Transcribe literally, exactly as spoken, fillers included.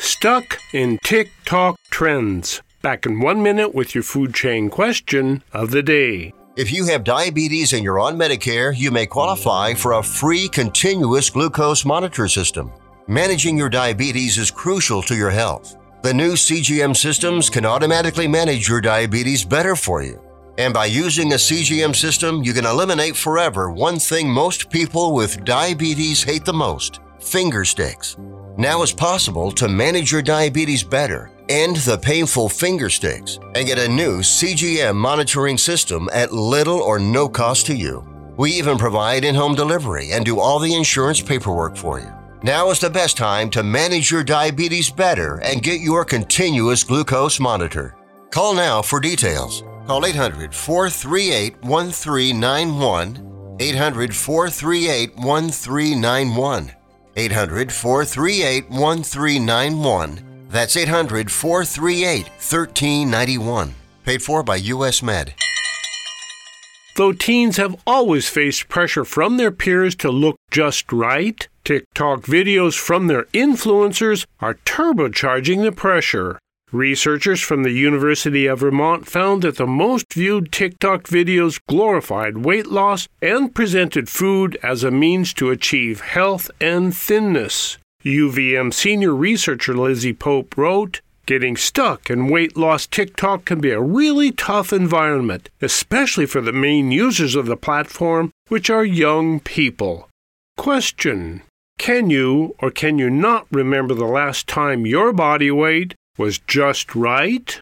Stuck in TikTok trends. Back in one minute with your food chain question of the day. If you have diabetes and you're on Medicare, you may qualify for a free continuous glucose monitor system. Managing your diabetes is crucial to your health. The new C G M systems can automatically manage your diabetes better for you. And by using a C G M system, you can eliminate forever one thing most people with diabetes hate the most: finger sticks. Now it's possible to manage your diabetes better, end the painful finger sticks, and get a new C G M monitoring system at little or no cost to you. We even provide in-home delivery and do all the insurance paperwork for you. Now is the best time to manage your diabetes better and get your continuous glucose monitor. Call now for details. Call eight hundred, four three eight, one three nine one, eight hundred, four three eight, one three nine one, eight hundred, four three eight, one three nine one. That's eight hundred, four three eight, one three nine one. Paid for by U S Med. Though teens have always faced pressure from their peers to look just right, TikTok videos from their influencers are turbocharging the pressure. Researchers from the University of Vermont found that the most viewed TikTok videos glorified weight loss and presented food as a means to achieve health and thinness. U V M senior researcher Lizzie Pope wrote, "Getting stuck in weight loss TikTok can be a really tough environment, especially for the main users of the platform, which are young people." Question: Can you or can you not remember the last time your body weight was just right?